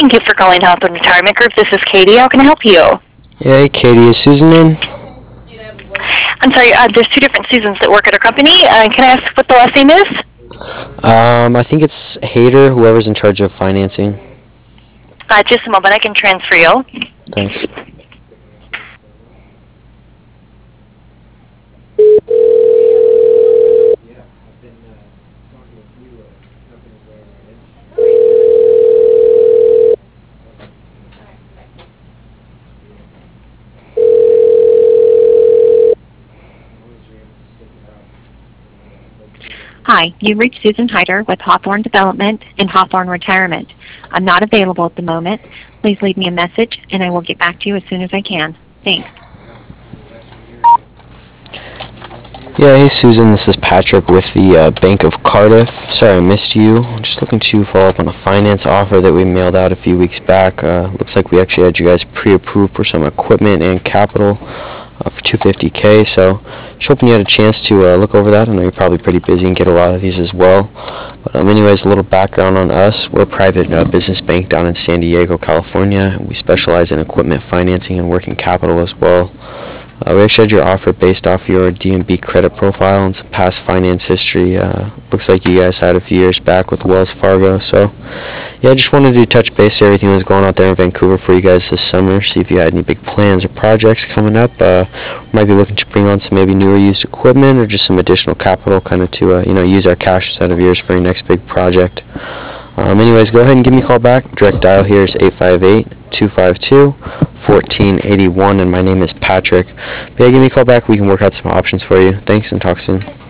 Thank you for calling Hawthorne Retirement Group. This is Katie. How can I help you? Yeah, hey Katie, is Susan in? I'm sorry, there's two different Susans that work at our company. Can I ask what the last name is? I think it's Hader, whoever's in charge of financing. Just a moment. I can transfer you. Thanks. Hi, you've reached Susan Hyder with Hawthorne Development and Hawthorne Retirement. I'm not available at the moment. Please leave me a message and I will get back to you as soon as I can. Thanks. Yeah, hey Susan, this is Patrick with the Bank of Cardiff. Sorry I missed you. I'm just looking to follow up on a finance offer that we mailed out a few weeks back. Looks like we actually had you guys pre-approved for some equipment and capital for $250K, so just hoping you had a chance to look over that. I know you're probably pretty busy and get a lot of these as well. But anyways, a little background on us. We're a private business bank down in San Diego, California. We specialize in equipment financing and working capital as well. We actually had your offer based off your DMB credit profile and some past finance history. Looks like you guys had a few years back with Wells Fargo. So, yeah, I just wanted to touch base, see everything that was going out there in Vancouver for you guys this summer, see if you had any big plans or projects coming up. Might be looking to bring on some maybe newer used equipment or just some additional capital kind of to, use our cash instead of yours for your next big project. Anyways, go ahead and give me a call back. Direct dial here is 858-252-1481, and my name is Patrick. But yeah, give me a call back. We can work out some options for you. Thanks, and talk soon.